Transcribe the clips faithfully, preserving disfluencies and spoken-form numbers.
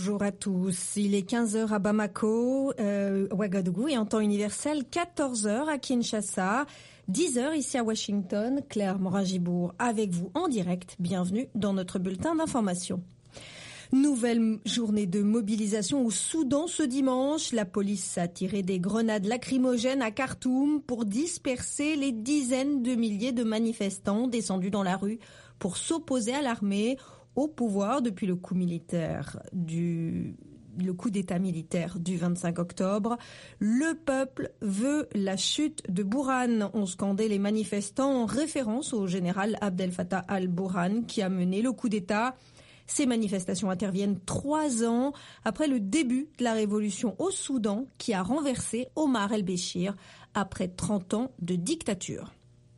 bonjour à tous. Il est quinze heures à Bamako, euh, Ouagadougou et en temps universel, quatorze heures à Kinshasa, dix heures ici à Washington. Claire Morin-Gibour avec vous en direct. Bienvenue dans notre bulletin d'information. Nouvelle journée de mobilisation au Soudan ce dimanche. La police a tiré des grenades lacrymogènes à Khartoum pour disperser les dizaines de milliers de manifestants descendus dans la rue pour s'opposer à l'armée au pouvoir depuis le coup militaire du le coup d'État militaire du vingt-cinq octobre. Le peuple veut la chute de Bourhan, ont scandé les manifestants en référence au général Abdel Fattah al-Burhan qui a mené le coup d'État. Ces manifestations interviennent trois ans après le début de la révolution au Soudan qui a renversé Omar el-Béchir après trente ans de dictature.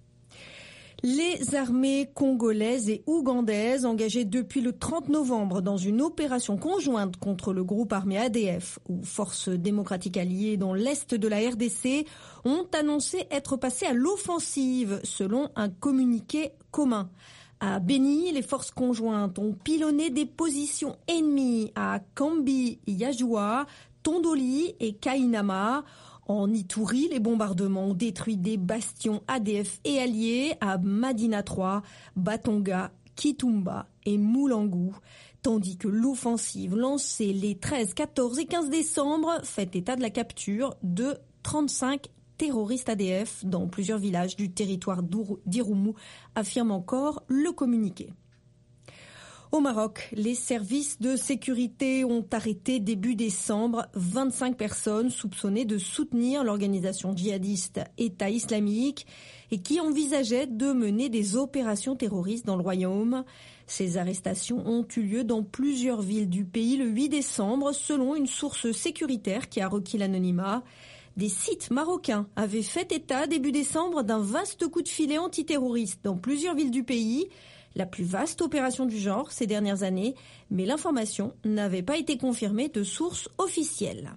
Les armées congolaises et ougandaises engagées depuis le trente novembre dans une opération conjointe contre le groupe armé A D F ou Forces démocratiques alliées dans l'est de la R D C ont annoncé être passées à l'offensive selon un communiqué commun. À Beni, les forces conjointes ont pilonné des positions ennemies à Kambi, Yajoua, Tondoli et Kainama. En Ituri, les bombardements ont détruit des bastions A D F et alliés à Madina trois, Batonga, Kitumba et Moulangou, tandis que l'offensive lancée les treize, quatorze et quinze décembre fait état de la capture de trente-cinq terroristes A D F dans plusieurs villages du territoire d'Irumu, affirme encore le communiqué. Au Maroc, les services de sécurité ont arrêté début décembre vingt-cinq personnes soupçonnées de soutenir l'organisation djihadiste État islamique et qui envisageaient de mener des opérations terroristes dans le royaume. Ces arrestations ont eu lieu dans plusieurs villes du pays le huit décembre, selon une source sécuritaire qui a requis l'anonymat. Des sites marocains avaient fait état début décembre d'un vaste coup de filet antiterroriste dans plusieurs villes du pays, la plus vaste opération du genre ces dernières années, mais l'information n'avait pas été confirmée de sources officielles.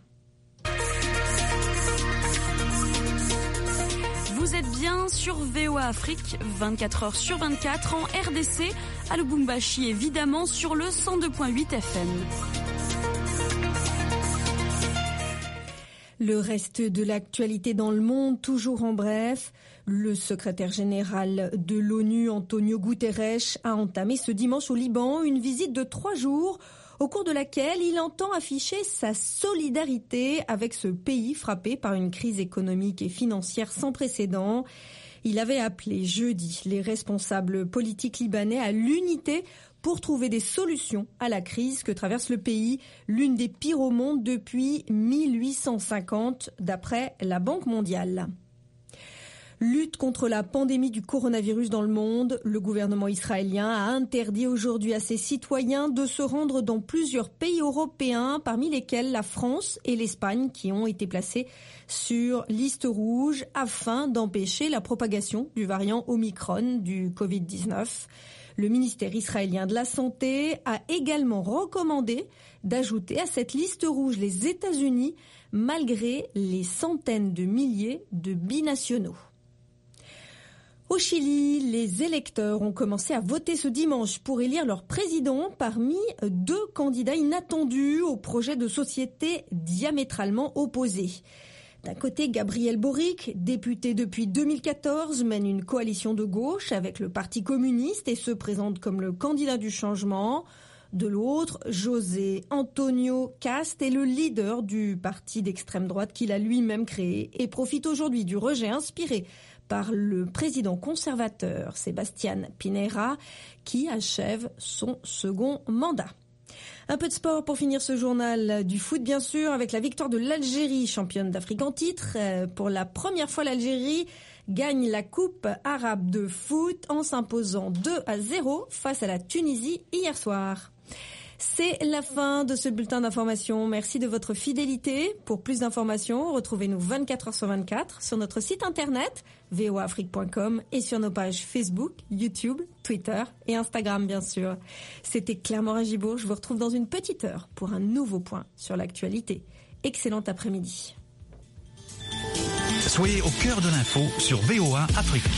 Vous êtes bien sur V O A Afrique, vingt-quatre heures sur vingt-quatre en R D C, à Lubumbashi évidemment sur le cent deux virgule huit F M. Le reste de l'actualité dans le monde, toujours en bref. Le secrétaire général de l'ONU, Antonio Guterres, a entamé ce dimanche au Liban une visite de trois jours au cours de laquelle il entend afficher sa solidarité avec ce pays frappé par une crise économique et financière sans précédent. Il avait appelé jeudi les responsables politiques libanais à l'unité pour trouver des solutions à la crise que traverse le pays, l'une des pires au monde depuis mille huit cent cinquante, d'après la Banque mondiale. Lutte contre la pandémie du coronavirus dans le monde, le gouvernement israélien a interdit aujourd'hui à ses citoyens de se rendre dans plusieurs pays européens, parmi lesquels la France et l'Espagne, qui ont été placés sur liste rouge afin d'empêcher la propagation du variant Omicron du covid dix-neuf. Le ministère israélien de la Santé a également recommandé d'ajouter à cette liste rouge les États-Unis, malgré les centaines de milliers de binationaux. Au Chili, les électeurs ont commencé à voter ce dimanche pour élire leur président parmi deux candidats inattendus au projet de société diamétralement opposé. D'un côté, Gabriel Boric, député depuis deux mille quatorze, mène une coalition de gauche avec le Parti communiste et se présente comme le candidat du changement. De l'autre, José Antonio Cast est le leader du parti d'extrême droite qu'il a lui-même créé et profite aujourd'hui du rejet inspiré par le président conservateur Sebastián Piñera qui achève son second mandat. Un peu de sport pour finir ce journal, du foot bien sûr, avec la victoire de l'Algérie, championne d'Afrique en titre. Pour la première fois, l'Algérie gagne la Coupe arabe de foot en s'imposant deux à zéro face à la Tunisie hier soir. C'est la fin de ce bulletin d'information. Merci de votre fidélité. Pour plus d'informations, retrouvez-nous vingt-quatre heures sur vingt-quatre sur notre site internet v o a afrique point com et sur nos pages Facebook, YouTube, Twitter et Instagram bien sûr. C'était Claire Morin-Gibour. Je vous retrouve dans une petite heure pour un nouveau point sur l'actualité. Excellent après-midi. Soyez au cœur de l'info sur V O A Afrique.